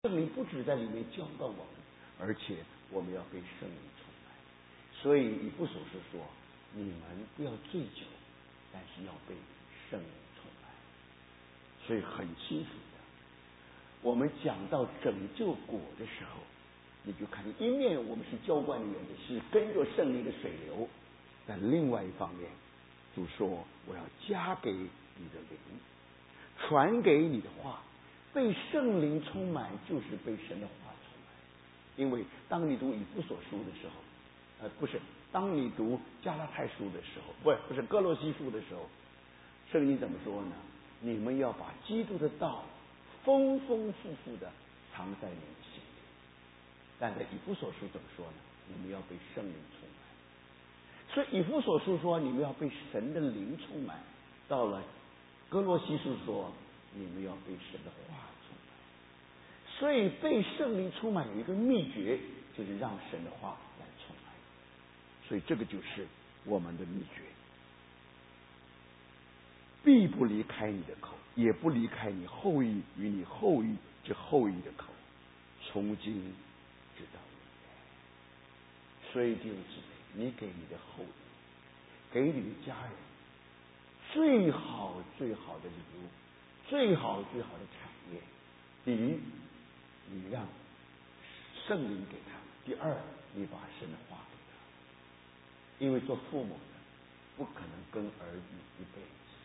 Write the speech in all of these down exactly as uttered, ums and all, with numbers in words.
圣灵不只在里面教导我们，而且我们要被圣灵充满。所以以弗所书说，你们不要醉酒，但是要被圣灵充满。所以很清楚的，我们讲到拯救果的时候，你就看一面我们是浇灌的园子，是跟着圣灵的水流，但另外一方面主说我要加给你的灵，传给你的话。被圣灵充满就是被神的话充满。因为当你读以弗所书的时候，呃，不是，当你读加拉太书的时候，不是不是哥罗西书的时候，圣经怎么说呢？你们要把基督的道丰丰富富的藏在你们心里。但在以弗所书怎么说呢？你们要被圣灵充满。所以以弗所书说你们要被神的灵充满，到了哥罗西书说你们要被神的话充满。所以被圣灵充满有一个秘诀，就是让神的话来充满。所以这个就是我们的秘诀，必不离开你的口，也不离开你后裔与你后裔之后裔的口，从今直到永远。所以弟兄姊妹，你给你的后裔，给你的家人最好最好的礼物，最好最好的产业。第一，你让圣灵给他；第二，你把神的话给他。因为做父母的不可能跟儿女一辈子，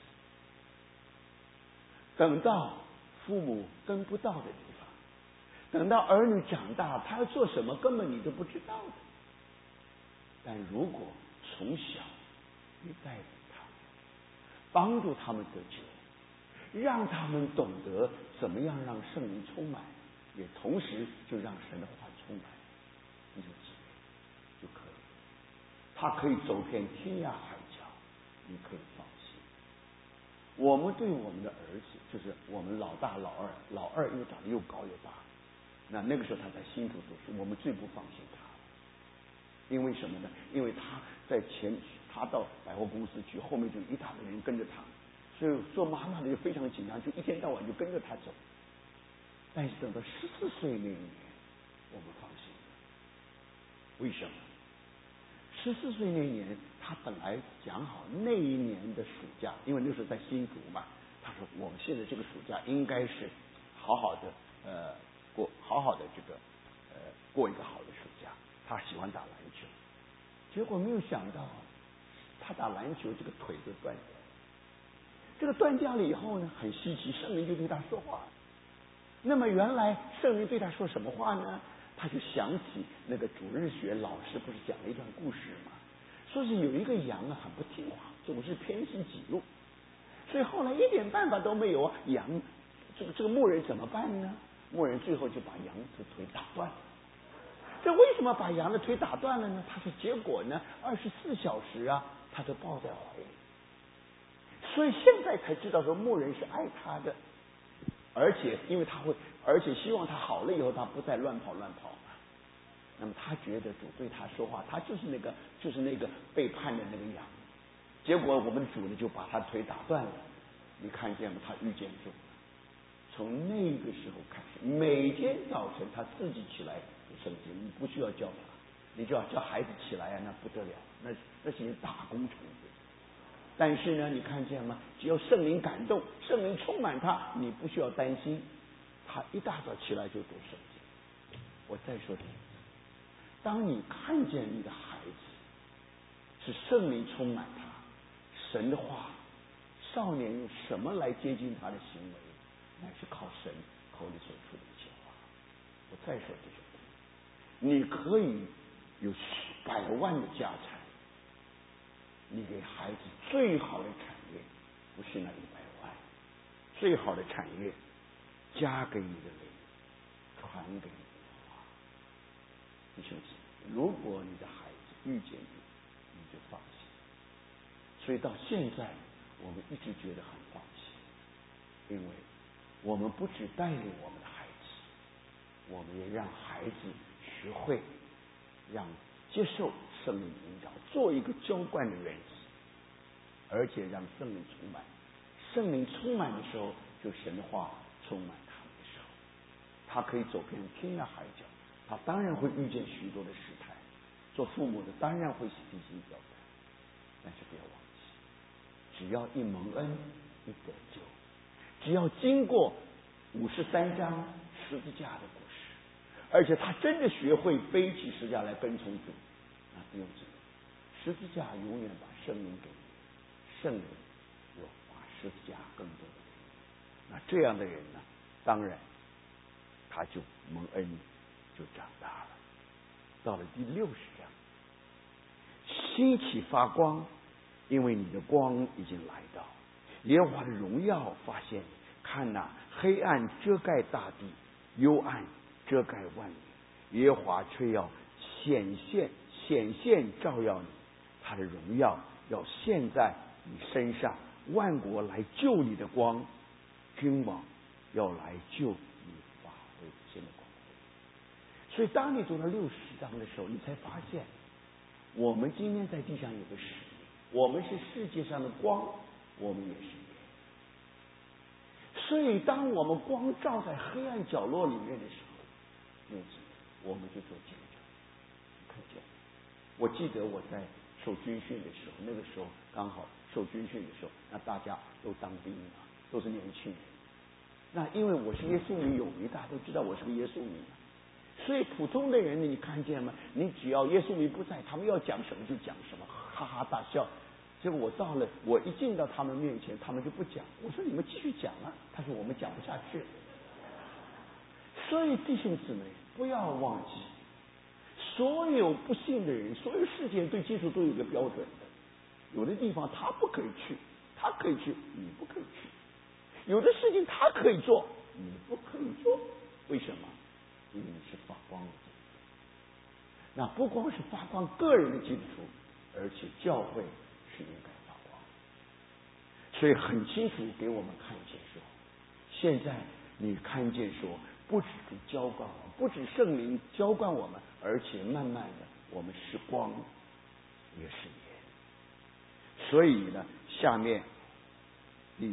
等到父母跟不到的地方，等到儿女长大，他要做什么根本你都不知道的。但如果从小你带领他们，帮助他们得救，让他们懂得怎么样让圣灵充满，也同时就让神的话充满，你就记就可以。他可以走遍天涯海角，你可以放心。我们对我们的儿子，就是我们老大老二，老二因为长得又高又大，那那个时候他在新竹读书，我们最不放心他。因为什么呢？因为他在前，他到百货公司去，后面就一大堆人跟着他，所以做妈妈的就非常紧张，就一天到晚就跟着他走。但是等到十四岁那一年，我们放心了。为什么？十四岁那一年，他本来讲好那一年的暑假，因为那时候在新竹嘛，他说我们现在这个暑假应该是好好的呃过，好好的这个呃过一个好的暑假。他喜欢打篮球，结果没有想到，他打篮球这个腿就断掉了。这个断掉了以后呢，很稀奇，圣灵就对他说话。那么原来圣灵对他说什么话呢？他就想起那个主日学老师不是讲了一段故事吗？说是有一个羊啊很不听话，总是偏行己路，所以后来一点办法都没有啊。羊这个这个牧人怎么办呢？牧人最后就把羊的腿打断了。这为什么把羊的腿打断了呢？他说结果呢，二十四小时啊，他都抱在怀里。所以现在才知道说牧人是爱他的，而且因为他会，而且希望他好了以后他不再乱跑乱跑嘛。那么他觉得主对他说话，他就是那个就是那个背叛的那个羊。结果我们的主呢就把他腿打断了。你看见吗？他遇见主了。从那个时候开始，每天早晨他自己起来读圣经，你不需要叫他，你就要叫孩子起来啊，那不得了，那那是一大工程。但是呢，你看见吗？只要圣灵感动，圣灵充满他，你不需要担心，他一大早起来就读圣经。我再说一次，当你看见你的孩子是圣灵充满他，神的话，少年用什么来接近他的行为？乃是靠神口里所出的一些话。我再说这句话，你可以有百万的家产，你给孩子最好的产业不是那一百万，最好的产业加给你的灵，传给你的话。弟兄姊妹，如果你的孩子遇见你，你就放心。所以到现在我们一直觉得很放心，因为我们不只带领我们的孩子，我们也让孩子学会让接受圣灵引导，做一个浇灌的园子，而且让圣灵充满。圣灵充满的时候，就神的话充满他们的时候， 他可以走遍天涯海角，他当然会遇见许多的试探。做父母的当然会提心吊胆，但是不要忘记，只要一蒙恩，一得救，只要经过五十三章十字架的故事，而且他真的学会背起十字架来跟从主，那不用知道，十字架永远把圣灵给你，圣灵有把十字架更多的给你。那这样的人呢，当然他就蒙恩，就长大了。到了第六十章，兴起发光，因为你的光已经来到，耶和华的荣耀发现，看哪，黑暗遮盖大地，幽暗遮盖万民，耶和华却要显现显现照耀你，他的荣耀要现在你身上，万国来救你的光，君王要来救你发挥新的光。所以当你读到六十章的时候，你才发现我们今天在地上有个使命，我们是世界上的光，我们也是盐。所以当我们光照在黑暗角落里面的时候，我们就做见证。看见我记得我在受军训的时候，那个时候刚好受军训的时候，那大家都当兵嘛，都是年轻人。那因为我是耶稣迷有迷，大家都知道我是个耶稣迷，所以普通的人呢，你看见吗？你只要耶稣迷不在，他们要讲什么就讲什么，哈哈大笑。结果我到了，我一进到他们面前，他们就不讲。我说你们继续讲啊，他说我们讲不下去。所以弟兄姊妹，不要忘记，所有不信的人，所有世界对基督都有个标准的。有的地方他不可以去，他可以去，你不可以去；有的事情他可以做，你不可以做。为什么？因为你是发光的基督徒。那不光是发光个人的基督徒，而且教会是应该发光。所以很清楚给我们看见说，现在你看见说，不只是浇灌我们，不止圣灵浇灌我们，而且慢慢的我们是光，也是盐。所以呢，下面第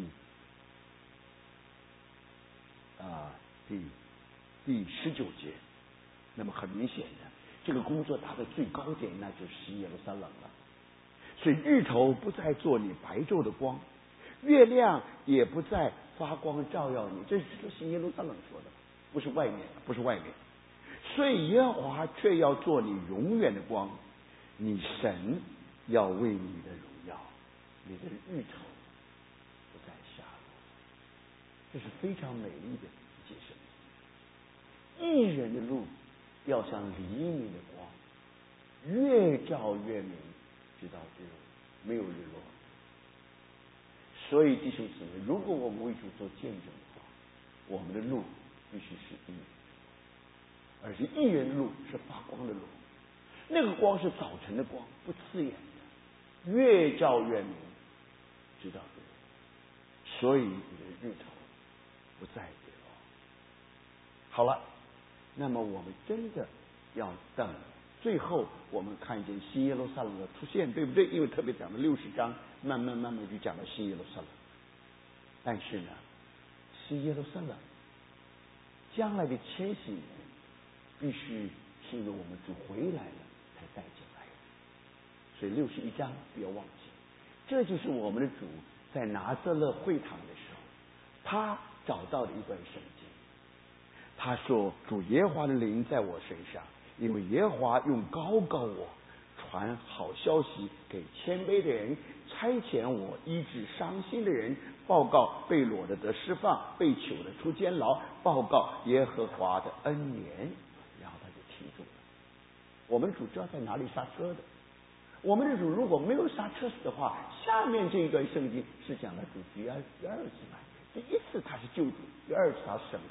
啊第第十九节，那么很明显的，这个工作达到最高点，那就是新耶路撒冷了。所以日头不再做你白昼的光，月亮也不再发光照耀你。这是新耶路撒冷说的，不是外面，不是外面。所以耶和华却要做你永远的光，你神要为你的荣耀，你的日头不再下落。这是非常美丽的一件事。义人的路要像黎明的光，越照越明，直到日没有日落。所以弟兄姊妹，如果我们为主做见证的话，我们的路必须是义人，而且义人的路是发光的路。那个光是早晨的光，不刺眼的，越照越明，直到日落。所以你的日头不再跌落。好了，那么我们真的要等最后我们看见新耶路撒冷的出现，对不对？因为特别讲了六十章，慢慢慢慢就讲了新耶路撒冷。但是呢，新耶路撒冷将来的千禧年必须是由我们主回来了才带进来的。所以六十一章不要忘记，这就是我们的主在拿撒勒会堂的时候，他找到的一段圣经。他说：主耶和华的灵在我身上，因为耶和华用膏膏我，传好消息给谦卑的人，差遣我医治伤心的人，报告被掳的得释放，被囚的出监牢，报告耶和华的恩年。然后他就停住了。我们主知道在哪里刹车的。我们的主如果没有刹车的话，下面这一段圣经是讲的主第二第二次来，第一次他是救主，第二次他是审判。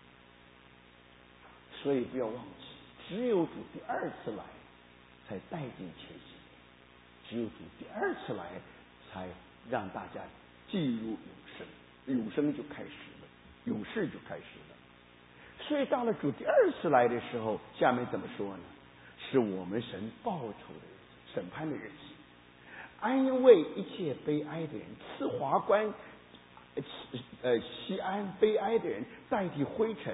所以不要忘记，只有主第二次来才带进千禧年，只有主第二次来才让大家进入永生，永生就开始了，永世就开始了。所以到了主第二次来的时候，下面怎么说呢？是我们神报仇的日子，审判的日子，安慰一切悲哀的人，赐华冠呃西安悲哀的人，代替灰尘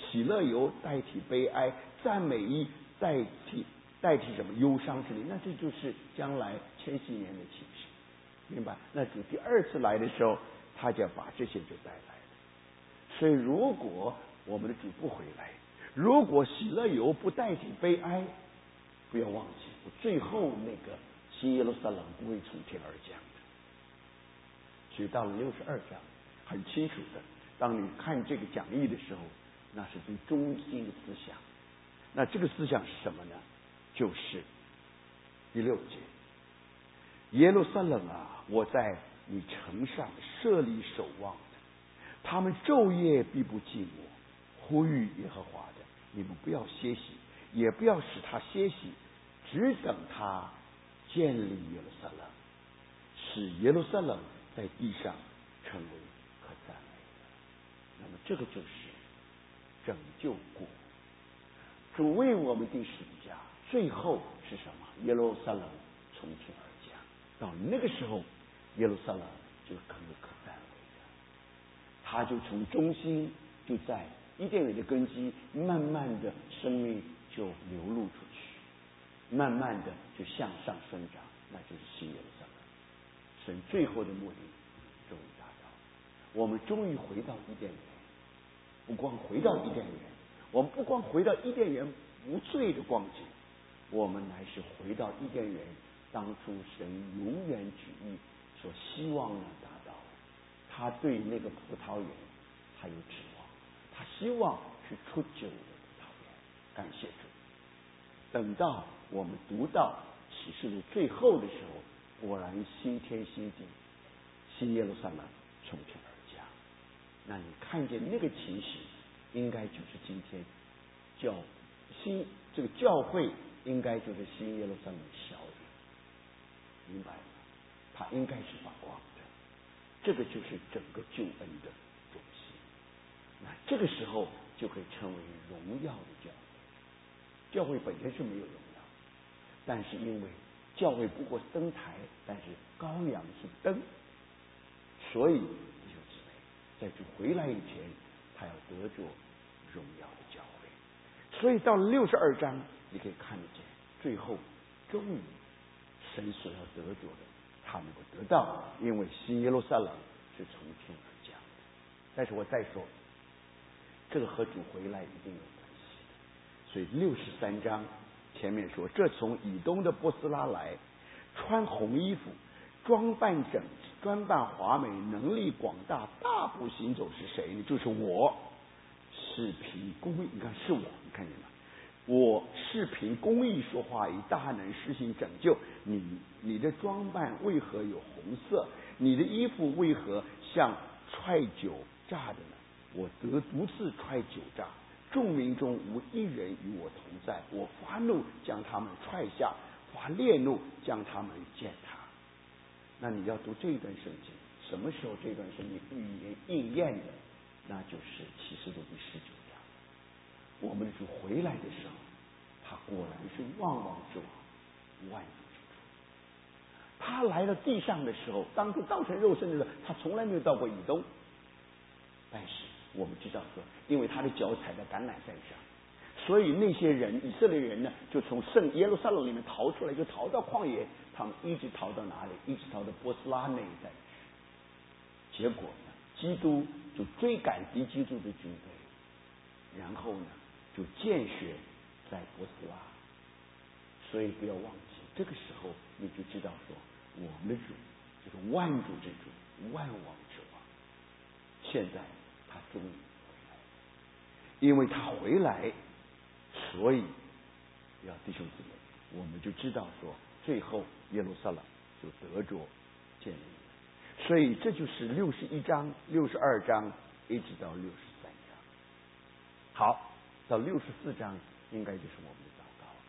喜乐油代替悲哀，赞美衣代替代替什么忧伤之灵，那这就是将来千禧年的启示，明白？那主第二次来的时候，他就要把这些就带来了。所以如果我们的主不回来，如果喜乐油不代替悲哀，不要忘记最后那个新耶路撒冷不会从天而降的。所以到了六十二章很清楚的，当你看这个讲义的时候，那是最中心的思想。那这个思想是什么呢？就是第六节，耶路撒冷啊，我在你城上设立守望的，他们昼夜必不寂寞，呼吁耶和华的，你们不要歇息，也不要使他歇息，只等他建立耶路撒冷，使耶路撒冷在地上成为可赞美的。那么这个就是拯救国，主为我们定十字架，最后是什么？耶路撒冷从天而降，到那个时候，耶路撒冷就可以可赞美的，他就从中心就在伊甸园的根基，慢慢的生命就流露出去，慢慢的就向上生长，那就是新耶路撒冷。神最后的目的终于达到，我们终于回到伊甸园，不光回到伊甸园，我们不光回到伊甸园无罪的光景，我们乃是回到伊甸园当初神永远旨意所希望能达到。他对那个葡萄园他有指望，他希望是出酒的葡萄园。感谢主，等到我们读到启示录最后的时候，果然新天新地，新耶路撒冷从天而降。那你看见那个情形，应该就是今天教新这个教会应该就是新耶路撒冷的效应，明白吗？它应该是发光的，这个就是整个救恩的中心。那这个时候就可以称为荣耀的教会。教会本身是没有荣耀，但是因为教会不过是灯台，但是羔羊是灯，所以弟兄姊妹，在主回来以前，他要得着荣耀的教会。所以到了六十二章，你可以看得见，最后终于神所要得着的，他能够得到，因为新耶路撒冷是从天而降的。但是我再说，这个和主回来一定有关系的。所以六十三章前面说，这从以东的波斯拉来，穿红衣服，装扮整齐，装扮华美，能力广大，大步行走是谁呢？就是我，是凭公义。你看是我，你看见吗？我是凭公义说话，以大能施行拯救。你你的装扮为何有红色？你的衣服为何像踹酒榨的呢？我得独自踹酒榨，众民中无一人与我同在。我发怒将他们踹下，发烈怒将他们践踏。那你要读这一段圣经，什么时候这段圣经预言应验的？那就是启示录第十九章。我们的主回来的时候，他果然是万王之王，万主之主。他来到地上的时候，当初道成肉身的时候，他从来没有到过以东。但是我们知道说，因为他的脚踩在橄榄山上，所以那些人以色列人呢，就从圣耶路撒冷里面逃出来，就逃到旷野，他们一直逃到哪里？一直逃到波斯拉那一带。结果呢，基督就追赶敌基督的军队，然后呢就见血在波斯拉。所以不要忘记，这个时候你就知道说，我们的主就是万主之主，万王之王。现在他终于回来，因为他回来，所以要弟兄姊妹，我们就知道说，最后耶路撒冷就得着建立。所以这就是六十一章、六十二章一直到六十三章。好，到六十四章应该就是我们的祷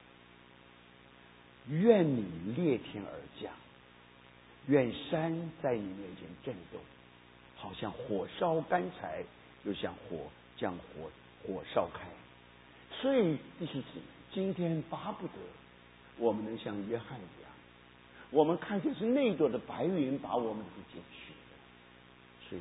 告了。愿你裂天而降，愿山在你面前震动，好像火烧干柴，又像火将火火烧开。所以弟兄姊妹，今天巴不得我们能像约翰一样，我们看见是那朵的白云把我们的接去，